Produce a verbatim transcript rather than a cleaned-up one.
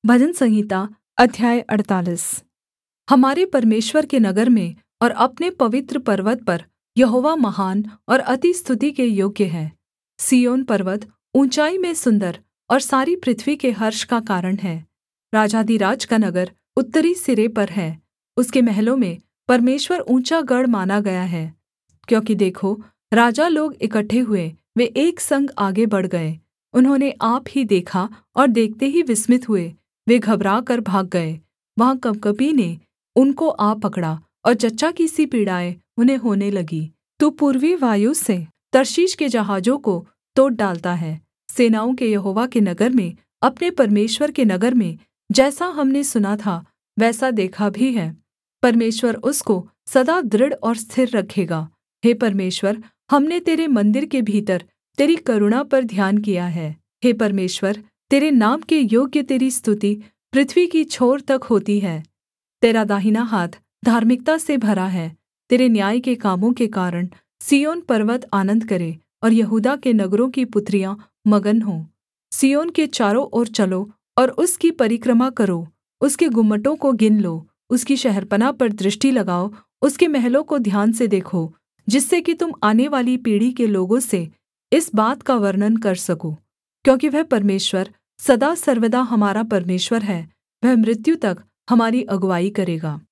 भजन संहिता अध्याय अड़तालीस। हमारे परमेश्वर के नगर में और अपने पवित्र पर्वत पर यहोवा महान और अति स्तुति के योग्य है। सिय्योन पर्वत ऊँचाई में सुन्दर और सारी पृथ्वी के हर्ष का कारण है। राजाधिराज का नगर उत्तरी सिरे पर है, उसके महलों में परमेश्वर ऊँचा गढ़ माना गया है। क्योंकि देखो, राजा लोग इकट्ठे हुए, वे एक संग आगे बढ़ गए। उन्होंने आप ही देखा और देखते ही विस्मित हुए, वे घबराकर भाग गए। वहाँ कँपकँपी ने उनको आ पकड़ा और जच्चा की सी पीड़ाएँ उन्हें होने लगीं। तू पूर्वी वायु से तर्शीश के जहाजों को तोड़ डालता है। सेनाओं के यहोवा के नगर में, अपने परमेश्वर के नगर में जैसा हमने सुना था वैसा देखा भी है। परमेश्वर उसको सदा दृढ़ और स्थिर रखेगा। हे परमेश्वर, हमने तेरे मन्दिर के भीतर तेरी करुणा पर ध्यान किया है। हे परमेश्वर, तेरे नाम के योग्य तेरी स्तुति पृथ्वी की छोर तक होती है। तेरा दाहिना हाथ धार्मिकता से भरा है। तेरे न्याय के कामों के कारण सिय्योन पर्वत आनन्द करे और यहूदा के नगरों की पुत्रियाँ मगन हों। सिय्योन के चारों ओर चलो और उसकी परिक्रमा करो, उसके गुम्मटों को गिन लो, उसकी शहरपनाह पर दृष्टि लगाओ, उसके महलों को ध्यान से देखो, जिससे कि तुम आनेवाली पीढ़ी के लोगों से इस बात का वर्णन कर सको। क्योंकि वह परमेश्वर सदा सर्वदा हमारा परमेश्वर है, वह मृत्यु तक हमारी अगुआई करेगा।